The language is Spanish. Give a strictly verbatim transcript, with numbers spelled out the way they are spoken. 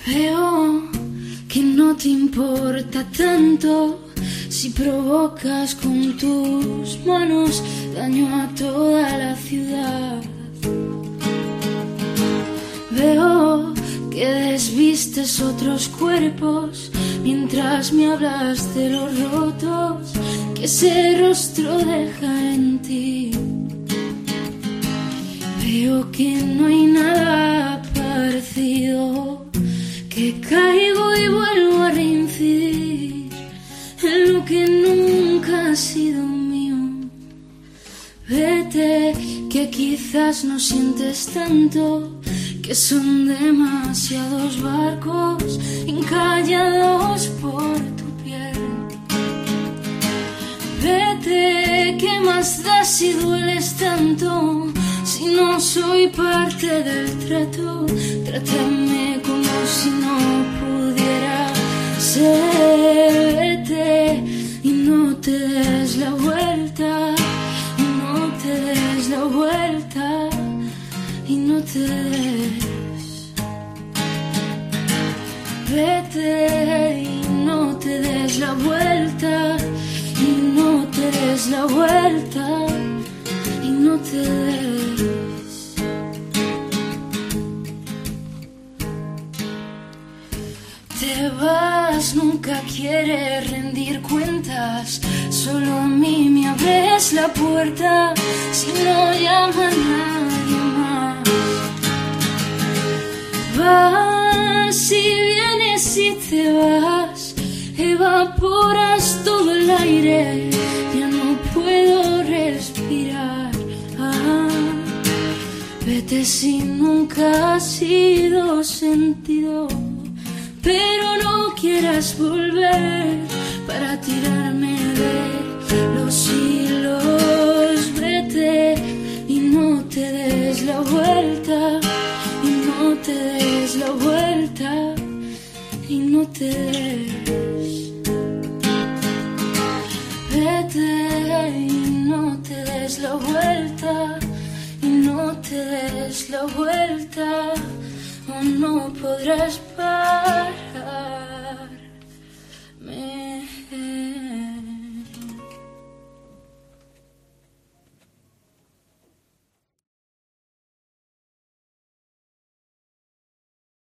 Veo que no te importa tanto si provocas con tus manos daño a toda la ciudad. Veo que desvistes otros cuerpos mientras me hablas de los rotos que ese rostro deja en ti. Veo que no hay nada parecido, que caigo y vuelvo a reincidir en lo que nunca ha sido mío. Vete, que quizás no sientes tanto, que son demasiados barcos encallados por tu piel. Vete, que más da si dueles tanto, si no soy parte del trato. Trátame como si no pudiera ser. Vete y no te des la vuelta, y no te des la vuelta, y no te des. Vete y no te des la vuelta, y no te des la vuelta, y no te des. Te vas, nunca quieres rendir cuentas, solo a mí me abres la puerta si no llama a nadie más. Vas y vienes y te vas, evaporas todo el aire, ya no puedo respirar. Ah, vete si nunca ha sido sentido, pero no quieras volver para tirarme de los hilos. Vete y no te des la vuelta, y no te des la vuelta, y no te des. Vete y no te des la vuelta, y no te des la vuelta, o no podrás parar.